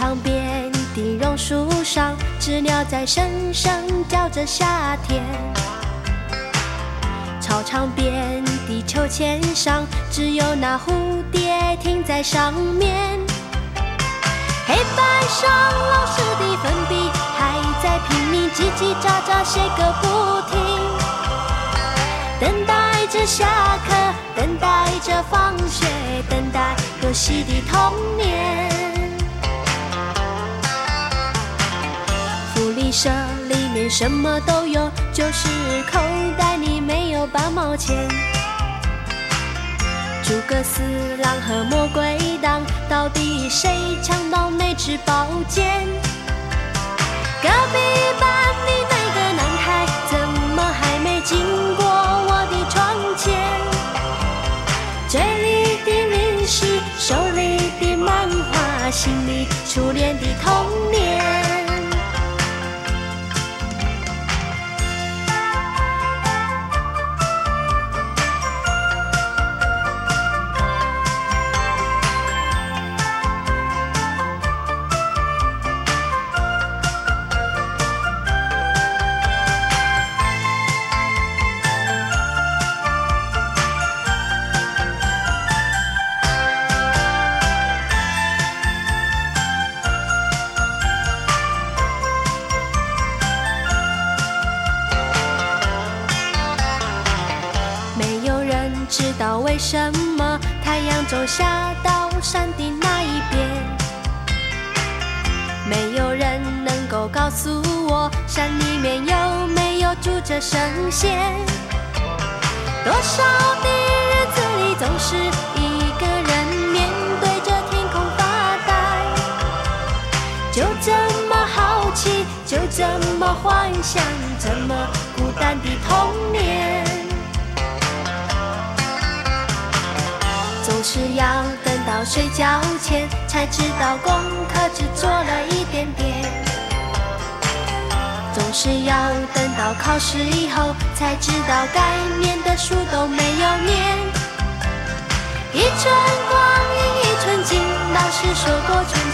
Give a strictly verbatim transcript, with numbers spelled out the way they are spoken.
场边的榕树上，知了在声声叫着夏天。操场边的秋千上，只有那蝴蝶停在上面。黑板上老师的粉笔还在拼命叽叽喳喳写个不停，等待着下课，等待着放学，等待游戏的童年。福利社里面什么都有，就是口袋里没有半毛钱。诸葛四郎和魔鬼党，到底谁抢到那支宝剑？隔壁班的那个男孩，怎么还没经过我的窗前？嘴里的零食，手里的漫画，心里初恋的童年。知道为什么太阳总下到山的那一边？没有人能够告诉我，山里面有没有住着神仙？多少的日子里，总是一个人面对着天空发呆，就这么好奇，就这么幻想，这么孤单的童年。总是要等到睡觉前，才知道功课只做了一点点。总是要等到考试以后，才知道该念的书都没有念。一寸光阴一寸金，老师说过春